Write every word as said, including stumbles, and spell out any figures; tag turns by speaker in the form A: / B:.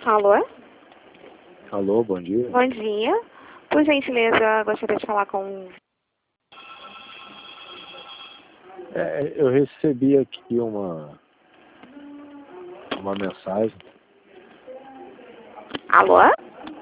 A: Alô?
B: Alô, bom dia.
A: Bom dia. Por gentileza, gostaria de falar com...
B: É, eu recebi aqui uma, uma mensagem.
A: Alô?